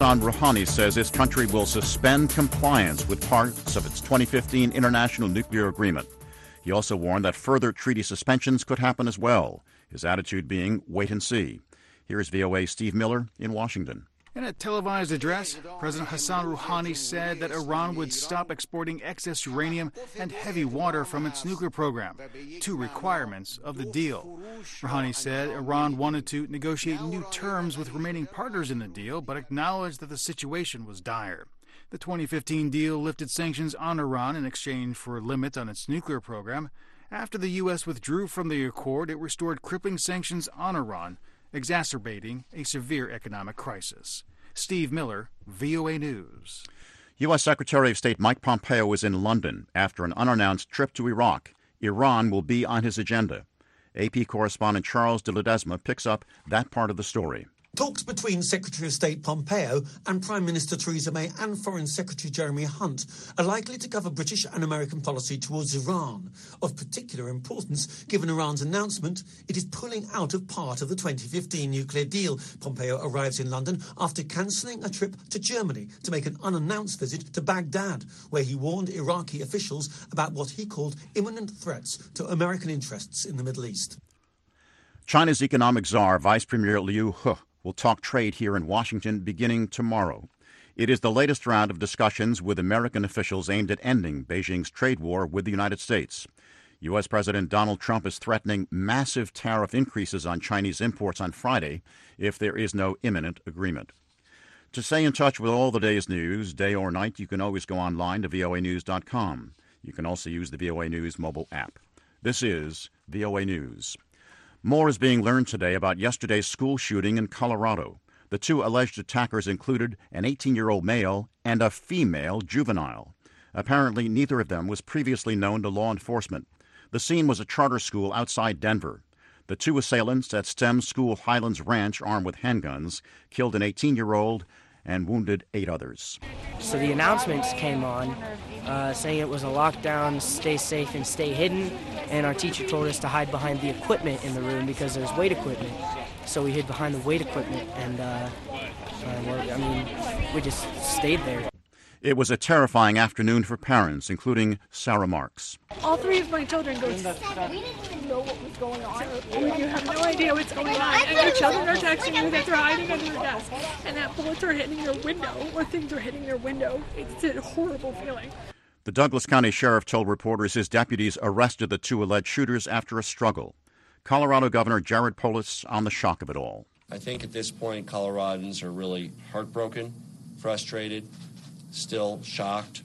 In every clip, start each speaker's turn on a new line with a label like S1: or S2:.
S1: Hassan Rouhani says his country will suspend compliance with parts of its 2015 international nuclear agreement. He also warned that further treaty suspensions could happen as well, his attitude being wait and see. Here is VOA Steve Miller in Washington.
S2: In a televised address, President Hassan Rouhani said that Iran would stop exporting excess uranium and heavy water from its nuclear program, two requirements of the deal. Rouhani said Iran wanted to negotiate new terms with remaining partners in the deal, but acknowledged that the situation was dire. The 2015 deal lifted sanctions on Iran in exchange for a limit on its nuclear program. After the U.S. withdrew from the accord, it restored crippling sanctions on Iran, exacerbating a severe economic crisis. Steve Miller, VOA News.
S1: U.S. Secretary of State Mike Pompeo is in London after an unannounced trip to Iraq. Iran will be on his agenda. AP correspondent Charles de Ledesma picks up that part of the story.
S3: Talks between Secretary of State Pompeo and Prime Minister Theresa May and Foreign Secretary Jeremy Hunt are likely to cover British and American policy towards Iran. Of particular importance, given Iran's announcement, it is pulling out of part of the 2015 nuclear deal. Pompeo arrives in London after cancelling a trip to Germany to make an unannounced visit to Baghdad, where he warned Iraqi officials about what he called imminent threats to American interests in the Middle East.
S1: China's economic czar, Vice Premier Liu He, will talk trade here in Washington beginning tomorrow. It is the latest round of discussions with American officials aimed at ending Beijing's trade war with the United States. U.S. President Donald Trump is threatening massive tariff increases on Chinese imports on Friday if there is no imminent agreement. To stay in touch with all the day's news, day or night, you can always go online to voanews.com. You can also use the VOA News mobile app. This is VOA News. More is being learned today about yesterday's school shooting in Colorado. The two alleged attackers included an 18-year-old male and a female juvenile. Apparently, neither of them was previously known to law enforcement. The scene was a charter school outside Denver. The two assailants at STEM School Highlands Ranch, armed with handguns, killed an 18-year-old and wounded 8 others.
S4: So the announcements came on saying it was a lockdown, stay safe and stay hidden, and our teacher told us to hide behind the equipment in the room because there's weight equipment. So we hid behind the weight equipment and we just stayed there.
S1: It was a terrifying afternoon for parents, including Sarah Marks.
S5: All 3 of my children go, we didn't even know what was going on. You have no idea what's going on. And your children are texting you that they're hiding under your desk. And that bullets are hitting your window, or things are hitting your window. It's a horrible feeling.
S1: The Douglas County Sheriff told reporters his deputies arrested the 2 alleged shooters after a struggle. Colorado Governor Jared Polis on the shock of it all.
S6: I think at this point, Coloradans are really heartbroken, frustrated, still shocked,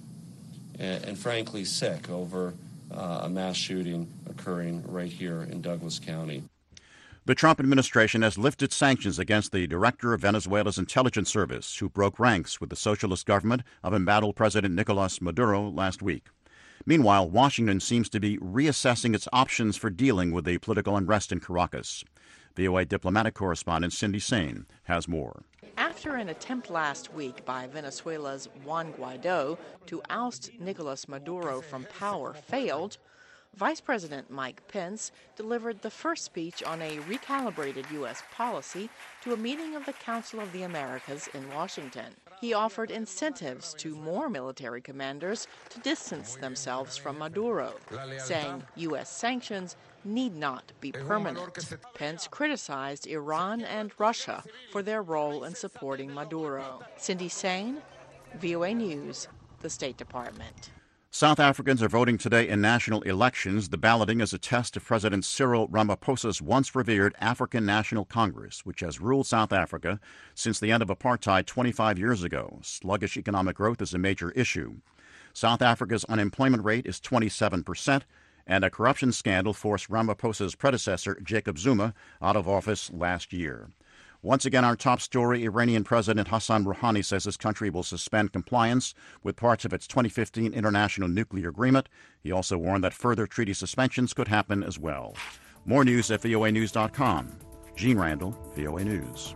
S6: and frankly sick over a mass shooting occurring right here in Douglas County.
S1: The Trump administration has lifted sanctions against the director of Venezuela's intelligence service, who broke ranks with the socialist government of embattled President Nicolas Maduro last week. Meanwhile, Washington seems to be reassessing its options for dealing with the political unrest in Caracas. VOA diplomatic correspondent Cindy Sain has more.
S7: After an attempt last week by Venezuela's Juan Guaido to oust Nicolas Maduro from power failed, Vice President Mike Pence delivered the first speech on a recalibrated U.S. policy to a meeting of the Council of the Americas in Washington. He offered incentives to more military commanders to distance themselves from Maduro, saying U.S. sanctions need not be permanent. Pence criticized Iran and Russia for their role in supporting Maduro. Cindy Sain, VOA News, the State Department.
S1: South Africans are voting today in national elections. The balloting is a test of President Cyril Ramaphosa's once-revered African National Congress, which has ruled South Africa since the end of apartheid 25 years ago. Sluggish economic growth is a major issue. South Africa's unemployment rate is 27%, and a corruption scandal forced Ramaphosa's predecessor, Jacob Zuma, out of office last year. Once again, our top story, Iranian President Hassan Rouhani says his country will suspend compliance with parts of its 2015 international nuclear agreement. He also warned that further treaty suspensions could happen as well. More news at voanews.com. Gene Randall, VOA News.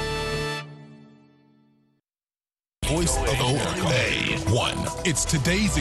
S8: Voice of America. A1. It's today's